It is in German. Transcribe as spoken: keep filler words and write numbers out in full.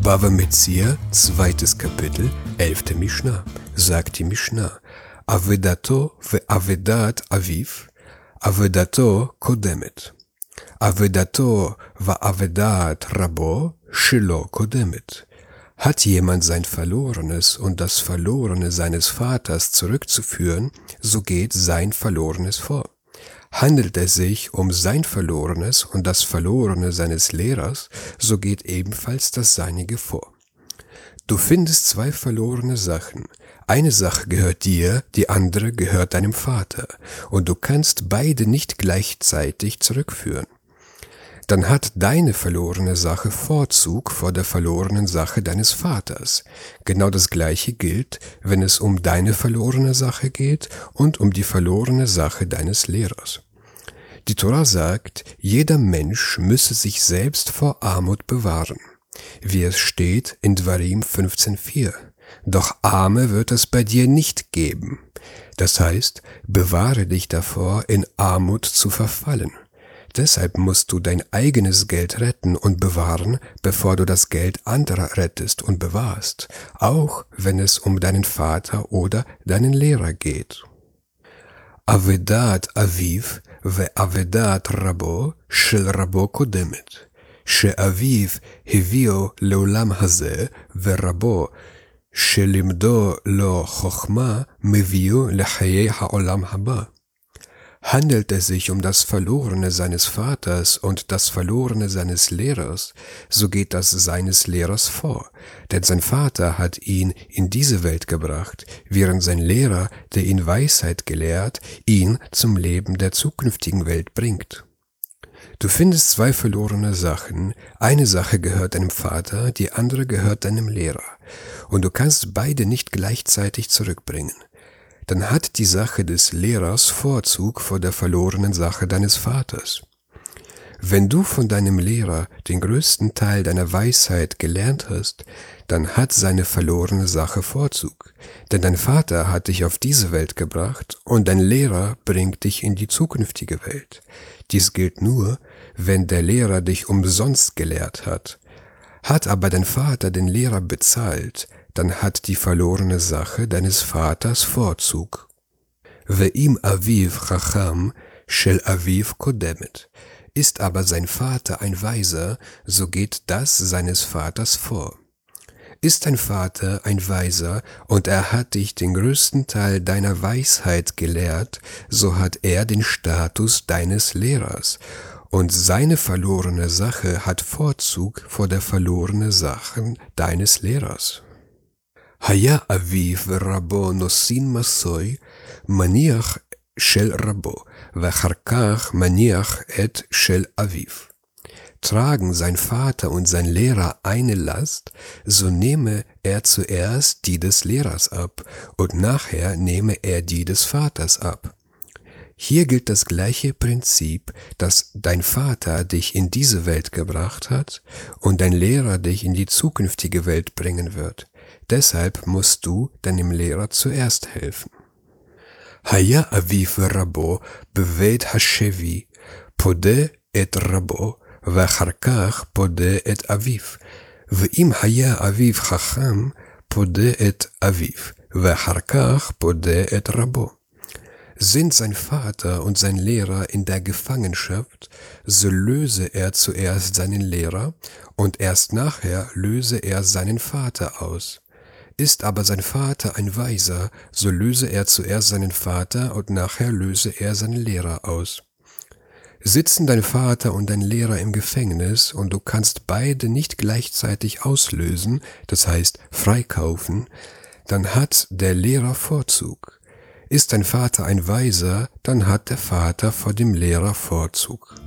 Bava Metzia, zweites Kapitel, elfte Mishnah, sagt die Mishnah, Avedato ve Avedat Aviv, Avedato kodemet. Avedato va Avedat Rabo, shelo kodemet. Hat jemand sein Verlorenes und das Verlorene seines Vaters zurückzuführen, so geht sein Verlorenes vor. Handelt es sich um sein Verlorenes und das Verlorene seines Lehrers, so geht ebenfalls das Seinige vor. Du findest zwei verlorene Sachen. Eine Sache gehört dir, die andere gehört deinem Vater, und du kannst beide nicht gleichzeitig zurückführen. Dann hat deine verlorene Sache Vorzug vor der verlorenen Sache deines Vaters. Genau das Gleiche gilt, wenn es um deine verlorene Sache geht und um die verlorene Sache deines Lehrers. Die Tora sagt, jeder Mensch müsse sich selbst vor Armut bewahren, wie es steht in Dvarim fünfzehn vier. Doch Arme wird es bei dir nicht geben. Das heißt, bewahre dich davor, in Armut zu verfallen. Deshalb musst du dein eigenes Geld retten und bewahren, bevor du das Geld anderer rettest und bewahrst, auch wenn es um deinen Vater oder deinen Lehrer geht. Avedat Aviv ve Avedat Rabo shel Rabo kodemet, she'aviv hevio leolam hazeh ve Rabo shelimdo lo chochma mevio lechayei ha'olam haba. Handelt es sich um das Verlorene seines Vaters und das Verlorene seines Lehrers, so geht das seines Lehrers vor, denn sein Vater hat ihn in diese Welt gebracht, während sein Lehrer, der ihn Weisheit gelehrt, ihn zum Leben der zukünftigen Welt bringt. Du findest zwei verlorene Sachen, eine Sache gehört deinem Vater, die andere gehört deinem Lehrer, und du kannst beide nicht gleichzeitig zurückbringen. Dann hat die Sache des Lehrers Vorzug vor der verlorenen Sache deines Vaters. Wenn du von deinem Lehrer den größten Teil deiner Weisheit gelernt hast, dann hat seine verlorene Sache Vorzug, denn dein Vater hat dich auf diese Welt gebracht und dein Lehrer bringt dich in die zukünftige Welt. Dies gilt nur, wenn der Lehrer dich umsonst gelehrt hat. Hat aber dein Vater den Lehrer bezahlt, dann hat die verlorene Sache deines Vaters Vorzug. Ve'im aviv chacham shel aviv kodemet. Ist aber sein Vater ein Weiser, so geht das seines Vaters vor. Ist dein Vater ein Weiser und er hat dich den größten Teil deiner Weisheit gelehrt, so hat er den Status deines Lehrers, und seine verlorene Sache hat Vorzug vor der verlorenen Sache deines Lehrers. Haya aviv verabo nosin masoi maniach shel rabo ve'achar kach maniach et shel aviv. Tragen sein Vater und sein Lehrer eine Last, so nehme er zuerst die des Lehrers ab und nachher nehme er die des Vaters ab. Hier gilt das gleiche Prinzip, dass dein Vater dich in diese Welt gebracht hat und dein Lehrer dich in die zukünftige Welt bringen wird. Deshalb musst du deinem Lehrer zuerst helfen. Haya aviv rabo beveit hashevi pode et rabo ve'achar kach pode et aviv ve'im haya aviv chacham pode et aviv ve'achar kach pode et rabo. Sind sein Vater und sein Lehrer in der Gefangenschaft, so löse er zuerst seinen Lehrer und erst nachher löse er seinen Vater aus. Ist aber sein Vater ein Weiser, so löse er zuerst seinen Vater und nachher löse er seinen Lehrer aus. Sitzen dein Vater und dein Lehrer im Gefängnis und du kannst beide nicht gleichzeitig auslösen, das heißt freikaufen, dann hat der Lehrer Vorzug. Ist dein Vater ein Weiser, dann hat der Vater vor dem Lehrer Vorzug.